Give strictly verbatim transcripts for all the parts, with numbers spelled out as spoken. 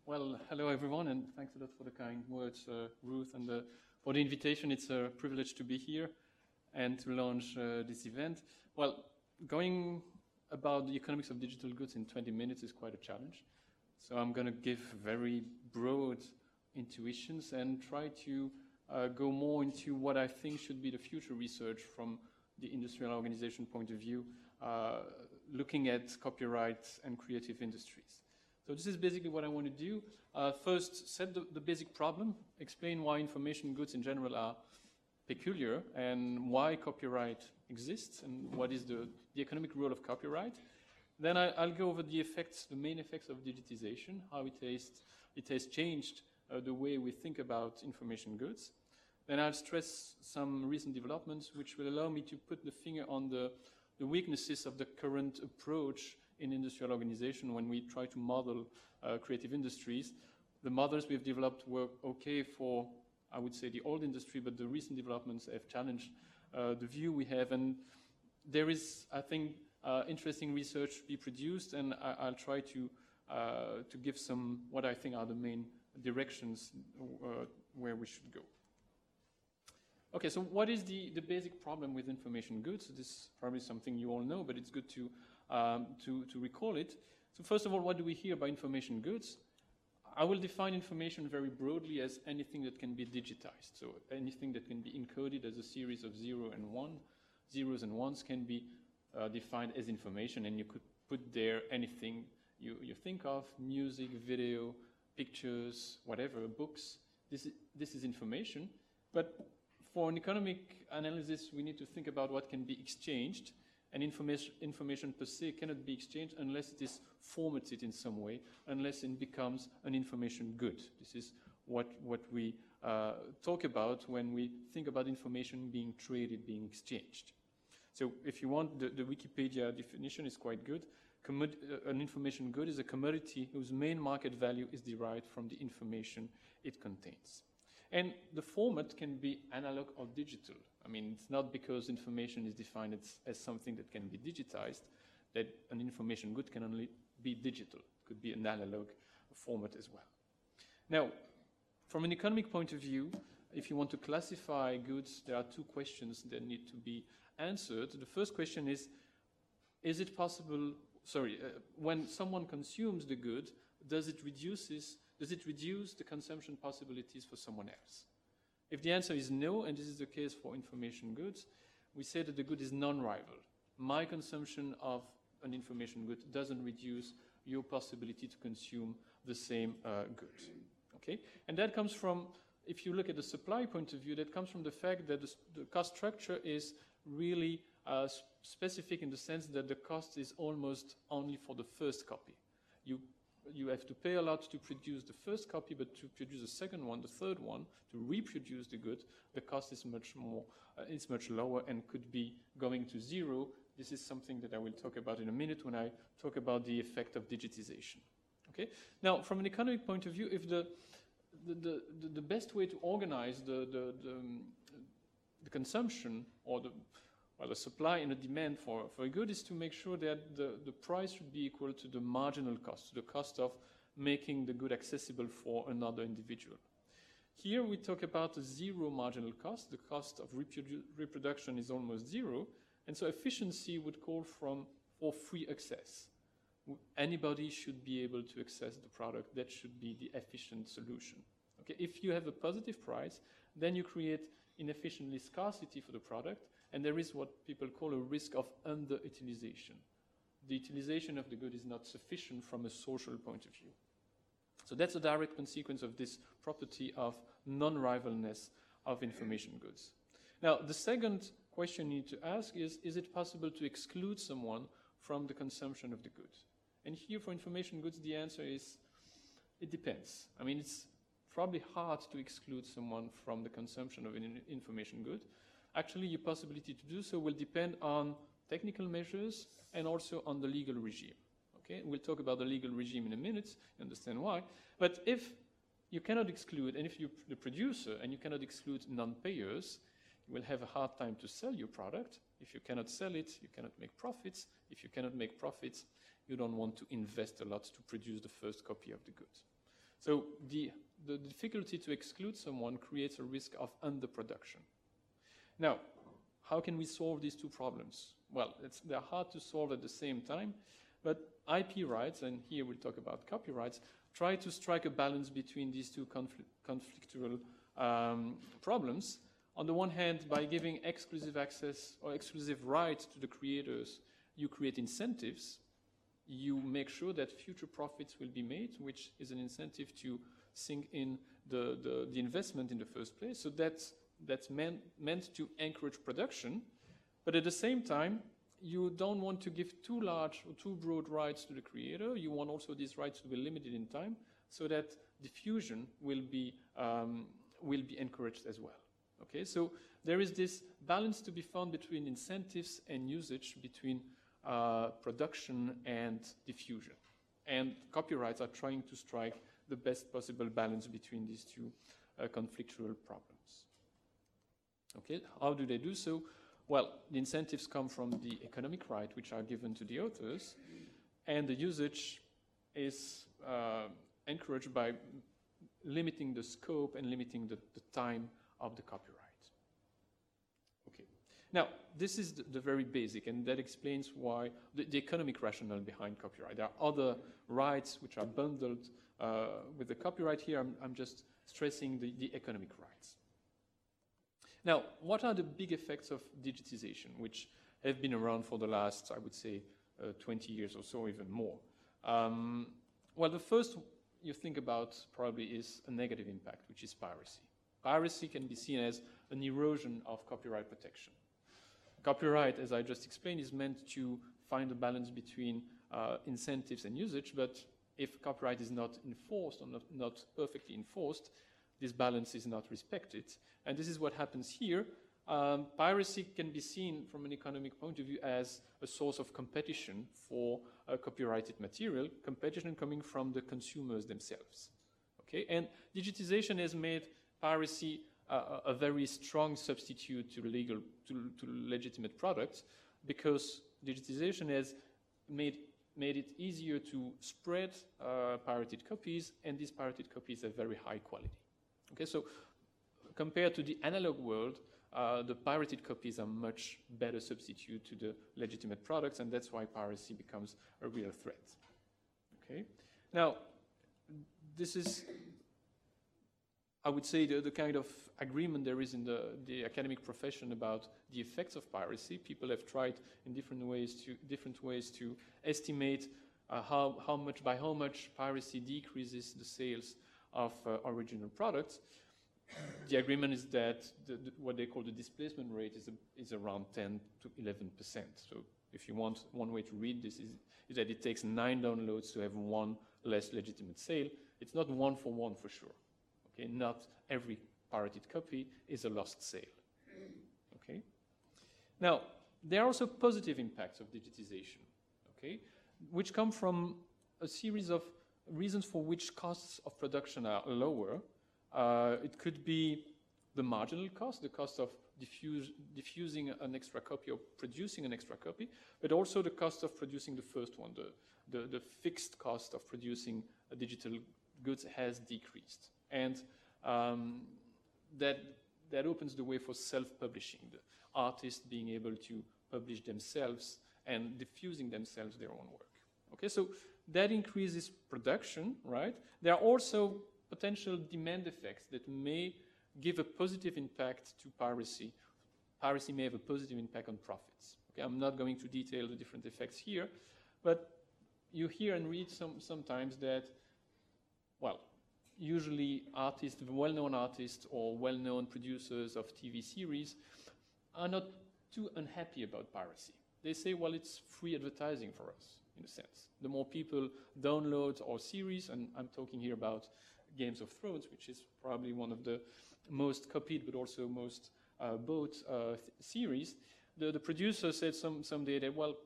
Well, hello everyone, and thanks a lot for the kind words, uh, Ruth, and uh, for the invitation. It's a privilege to be here and to launch uh, this event. Well, going about the economics of digital goods in twenty minutes is quite a challenge. So I'm going to give very broad intuitions and try to uh, go more into what I think should be the future research from the industrial organization point of view, uh, looking at copyright and creative industries. So this is basically what I want to do. Uh, first, set the, the basic problem, explain why information goods in general are peculiar and why copyright exists and what is the, the economic role of copyright. Then I, I'll go over the effects, the main effects of digitization, how it has, it has changed uh, the way we think about information goods. Then I'll stress some recent developments which will allow me to put the finger on the, the weaknesses of the current approach in industrial organization when we try to model uh, creative industries. The models we've developed were okay for, I would say, the old industry, but the recent developments have challenged uh, the view we have. And there is, I think, uh, interesting research to be produced, and I, I'll try to, uh, to give some, what I think are the main directions uh, where we should go. Okay, so what is the, the basic problem with information goods? This is probably something you all know, but it's good to Um, to, to recall it. So first of all, what do we hear by information goods? I will define information very broadly as anything that can be digitized. So anything that can be encoded as a series of zero and one. Zeros and ones can be uh, defined as information, and you could put there anything you, you think of, music, video, pictures, whatever, books. This is, this is information. But for an economic analysis, we need to think about what can be exchanged. And information, information per se cannot be exchanged unless it is formatted in some way, unless it becomes an information good. This is what, what we uh, talk about when we think about information being traded, being exchanged. So if you want, the, the Wikipedia definition is quite good. Commod uh, an information good is a commodity whose main market value is derived from the information it contains. And the format can be analog or digital. I mean, it's not because information is defined as, as something that can be digitized that an information good can only be digital. It could be an analog format as well. Now, from an economic point of view, if you want to classify goods, there are two questions that need to be answered. The first question is, is it possible, sorry, uh, when someone consumes the good, does it reduces Does it reduce the consumption possibilities for someone else? If the answer is no, and this is the case for information goods, we say that the good is non-rival. My consumption of an information good doesn't reduce your possibility to consume the same uh, good. Okay? And that comes from, if you look at the supply point of view, that comes from the fact that the, the cost structure is really uh, specific in the sense that the cost is almost only for the first copy. You You have to pay a lot to produce the first copy, but to produce the second one, the third one, to reproduce the good, the cost is much more, uh, it's much lower and could be going to zero. This is something that I will talk about in a minute when I talk about the effect of digitization. Okay. Now, from an economic point of view, if the the the, the best way to organize the the the, um, the consumption or the Well, the supply and the demand for, for a good is to make sure that the, the price should be equal to the marginal cost, the cost of making the good accessible for another individual. Here we talk about a zero marginal cost. The cost of reprodu reproduction is almost zero, and so efficiency would call from, for free access. Anybody should be able to access the product. That should be the efficient solution. Okay? If you have a positive price, then you create inefficiently scarcity for the product, and there is what people call a risk of underutilization. The utilization of the good is not sufficient from a social point of view. So that's a direct consequence of this property of non-rivalness of information goods. Now, the second question you need to ask is, is it possible to exclude someone from the consumption of the good? And here for information goods, the answer is, it depends. I mean, it's probably hard to exclude someone from the consumption of an information good. Actually, your possibility to do so will depend on technical measures and also on the legal regime. Okay, we'll talk about the legal regime in a minute, you understand why. But if you cannot exclude, and if you're the producer and you cannot exclude non-payers, you will have a hard time to sell your product. If you cannot sell it, you cannot make profits. If you cannot make profits, you don't want to invest a lot to produce the first copy of the good. So the, the difficulty to exclude someone creates a risk of underproduction. Now, how can we solve these two problems? Well, it's, they're hard to solve at the same time, but I P rights, and here we'll talk about copyrights, try to strike a balance between these two conflict, conflictual um, problems. On the one hand, by giving exclusive access or exclusive rights to the creators, you create incentives. You make sure that future profits will be made, which is an incentive to sink in the, the, the investment in the first place. So that's, that's meant, meant to encourage production. But at the same time, you don't want to give too large or too broad rights to the creator. You want also these rights to be limited in time so that diffusion will be, um, will be encouraged as well. Okay, so there is this balance to be found between incentives and usage, between uh, production and diffusion. And copyrights are trying to strike the best possible balance between these two uh, conflictual problems. Okay, how do they do so? Well, the incentives come from the economic right, which are given to the authors, and the usage is uh, encouraged by limiting the scope and limiting the, the time of the copyright. Okay. Now, this is the, the very basic, and that explains why the, the economic rationale behind copyright. There are other rights which are bundled uh, with the copyright. Here, I'm, I'm just stressing the, the economic rights. Now, what are the big effects of digitization, which have been around for the last, I would say, uh, twenty years or so, even more? Um, well, the first you think about probably is a negative impact, which is piracy. Piracy can be seen as an erosion of copyright protection. Copyright, as I just explained, is meant to find a balance between uh, incentives and usage, but if copyright is not enforced or not, not perfectly enforced, this balance is not respected. And this is what happens here. Um, piracy can be seen from an economic point of view as a source of competition for uh, copyrighted material, competition coming from the consumers themselves. Okay? And digitization has made piracy uh, a very strong substitute to legal, to, to legitimate products, because digitization has made, made it easier to spread uh, pirated copies, and these pirated copies have very high quality. Okay, so compared to the analog world, uh, the pirated copies are much better substitute to the legitimate products, and that's why piracy becomes a real threat. Okay, now this is, I would say, the, the kind of agreement there is in the, the academic profession about the effects of piracy. People have tried in different ways to different ways to estimate uh, how how much by how much piracy decreases the sales of uh, original products. The agreement is that the, the, what they call the displacement rate is, a, is around ten to eleven percent. So if you want, one way to read this is, is that it takes nine downloads to have one less legitimate sale. It's not one for one for sure. Okay, not every pirated copy is a lost sale. Okay. Now, there are also positive impacts of digitization, okay, which come from a series of reasons for which costs of production are lower. Uh, it could be the marginal cost, the cost of diffuse, diffusing an extra copy or producing an extra copy, but also the cost of producing the first one. The, the, the fixed cost of producing a digital goods has decreased. And um, that, that opens the way for self-publishing, the artists being able to publish themselves and diffusing themselves their own work. Okay, so that increases production, right? There are also potential demand effects that may give a positive impact to piracy. Piracy may have a positive impact on profits. Okay, I'm not going to detail the different effects here, but you hear and read some, sometimes that, well, usually artists, well-known artists or well-known producers of T V series are not too unhappy about piracy. They say, well, it's free advertising for us, in a sense. The more people download our series, and I'm talking here about Games of Thrones, which is probably one of the most copied but also most uh, bought uh, series, the, the producer said some someday that, well,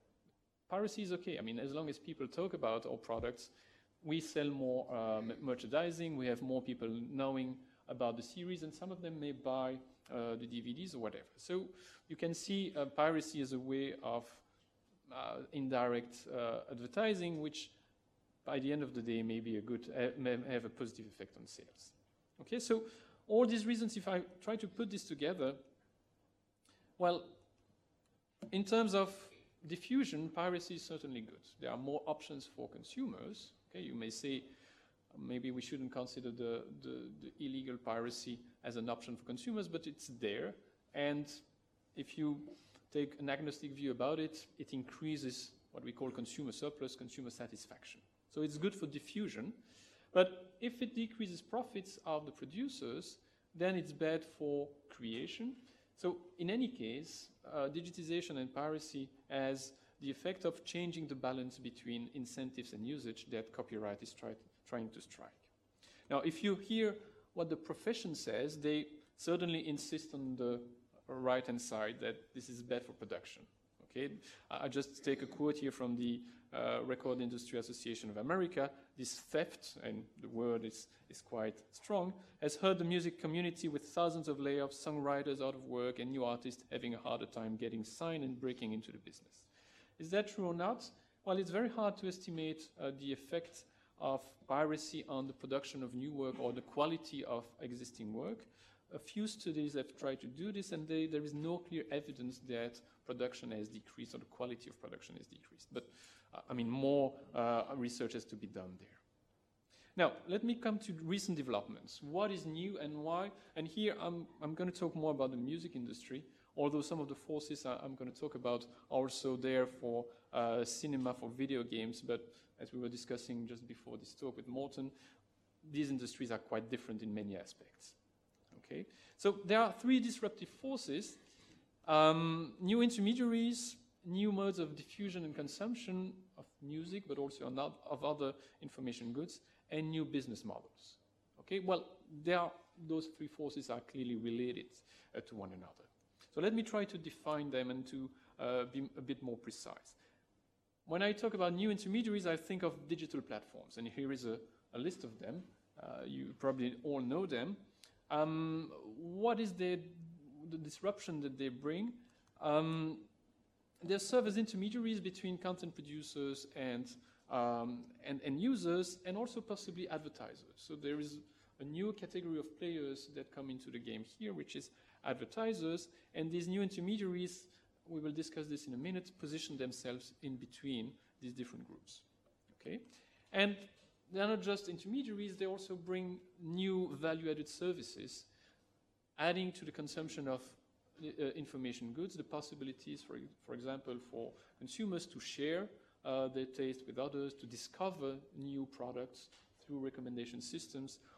piracy is okay. I mean, as long as people talk about our products, we sell more uh, merchandising, we have more people knowing about the series, and some of them may buy uh, the D V Ds or whatever. So you can see uh, piracy as a way of uh, indirect uh, advertising, which by the end of the day, may be a good, uh, may have a positive effect on sales. Okay, so all these reasons, if I try to put this together, well, in terms of diffusion, piracy is certainly good. There are more options for consumers. Okay, you may say uh, maybe we shouldn't consider the, the, the illegal piracy as an option for consumers, but it's there. And if you take an agnostic view about it, it increases what we call consumer surplus, consumer satisfaction. So it's good for diffusion. But if it decreases profits of the producers, then it's bad for creation. So in any case, uh, digitization and piracy has the effect of changing the balance between incentives and usage that copyright is try trying to strike. Now, if you hear what the profession says, they certainly insist on the right-hand side that this is bad for production. Okay, I just take a quote here from the uh, Record Industry Association of America. This theft, and the word is, is quite strong, has hurt the music community with thousands of layoffs, songwriters out of work, and new artists having a harder time getting signed and breaking into the business. Is that true or not? Well, it's very hard to estimate uh, the effect of piracy on the production of new work or the quality of existing work. A few studies have tried to do this, and they, there is no clear evidence that production has decreased or the quality of production has decreased. But, uh, I mean, more uh, research has to be done there. Now, let me come to recent developments. What is new and why? And here I'm, I'm going to talk more about the music industry, although some of the forces I, I'm going to talk about are also there for uh, cinema, for video games. But as we were discussing just before this talk with Morten, these industries are quite different in many aspects. Okay, so there are three disruptive forces: um, new intermediaries, new modes of diffusion and consumption of music, but also of other information goods, and new business models. Okay, well, there are, those three forces are clearly related uh, to one another. So let me try to define them and to uh, be a bit more precise. When I talk about new intermediaries, I think of digital platforms, and here is a, a list of them. Uh, you probably all know them. Um, what is the, the disruption that they bring? Um, they serve as intermediaries between content producers and, um, and, and users, and also possibly advertisers. So there is a new category of players that come into the game here, which is advertisers, and these new intermediaries, we will discuss this in a minute, position themselves in between these different groups. Okay, and they're not just intermediaries, they also bring new value-added services, adding to the consumption of uh, information goods, the possibilities, for, for example, for consumers to share uh, their taste with others, to discover new products through recommendation systems,